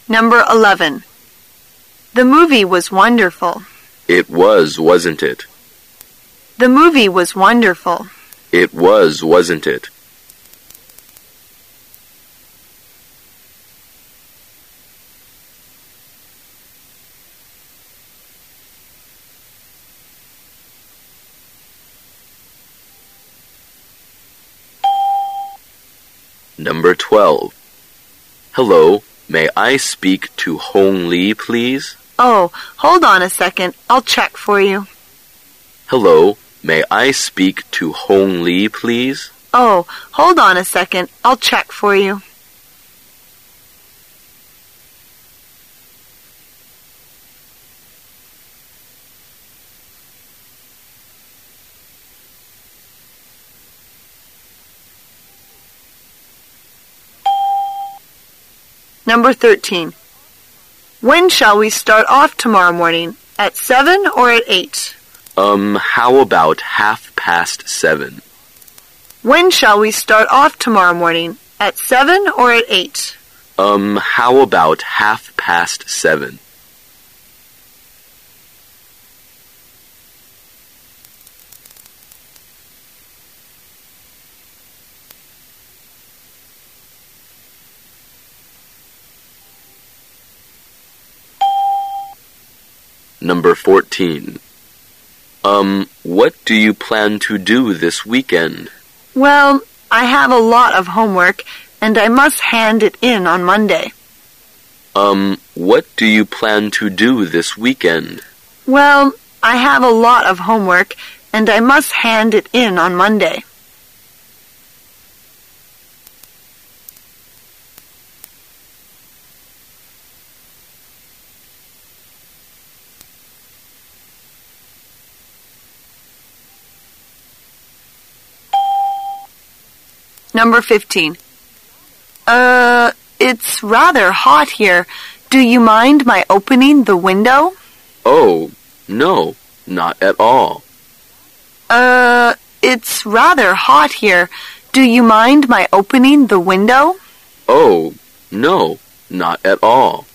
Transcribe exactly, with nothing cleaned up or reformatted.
Number eleven. The movie was wonderful. It was, wasn't it? The movie was wonderful. It was, wasn't it? Number twelve. Hello, may I speak to Hong Li, please? Oh, hold on a second. I'll check for you. Hello, may I speak to Hong Li, please? Oh, hold on a second. I'll check for you. Number thirteen. When shall we start off tomorrow morning? At seven or at eight? Um, how about half past seven? When shall we start off tomorrow morning? At seven or at eight? Um, how about half past seven? Number fourteen. Um, what do you plan to do this weekend? Well, I have a lot of homework, and I must hand it in on Monday. Um, what do you plan to do this weekend? Well, I have a lot of homework, and I must hand it in on Monday. Number fifteen. Uh, it's rather hot here. Do you mind my opening the window? Oh, no, not at all. Uh, it's rather hot here. Do you mind my opening the window? Oh, no, not at all.